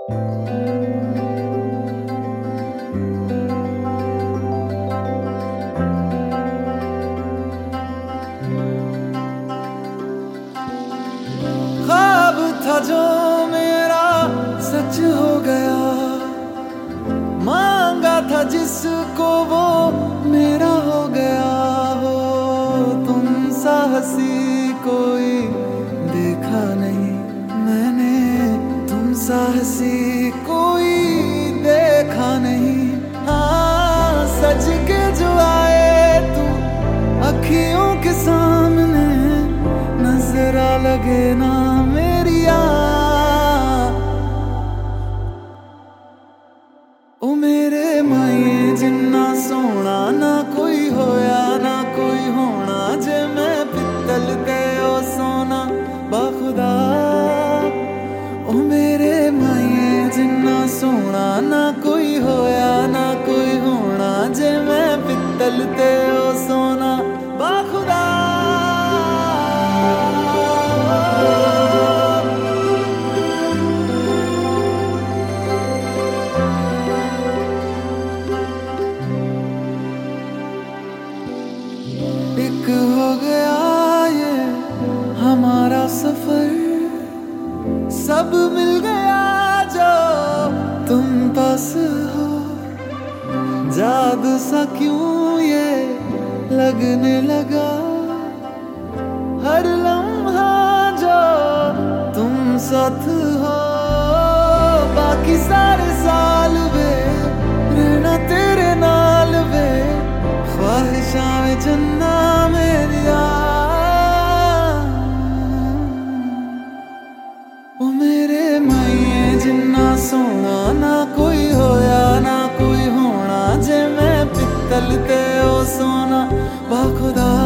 ख्वाब था जो मेरा सच हो गया, मांगा था जिसको वो मेरा हो गया। वो तुम सा हंसी कोई देखा नहीं मैंने, तुम सा हंसी कोई देखा नहीं। हाँ सज के जो आए तू अखियों के सामने, नजरा लगे ना मेरी ओ मेरे माए जिन्ना सोना ना कोई होया ना कोई होना, जे मैं पित्तल ते ओ सोना बाखुदा। ओ मेरे माए जिन्ना सोना ना कोई होया ना कोई होना, जे मैं पित्तल ते ओ सोना बाखुदा। एक हो गया ये हमारा सफर, सब मिल गया जो तुम पास हो। जादू सा क्यों ये लगने लगा, हर लम्हा जो तुम साथ हो। बाकी सारे साल वे रहना तेरे नाल वे, ख्वाहिशां में जन्ना मेरिया। ओ मेरे माइये जिन्ना सोना ना कोई होया ना कोई होना, जे मैं पित्तल ते ओ सोना बाखुदा।